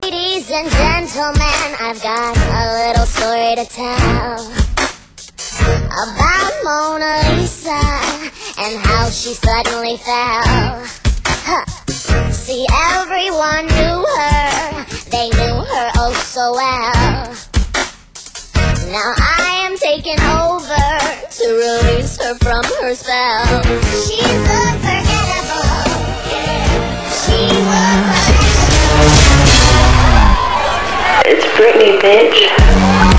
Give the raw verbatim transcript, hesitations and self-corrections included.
Ladies and gentlemen, I've got a little story to tell about Mona Lisa and how she suddenly fell. Huh. See, everyone knew her, they knew her oh so well. Now I am taking over to release her from her spell. She's unforgettable. She was unforgettable. It's Britney, bitch.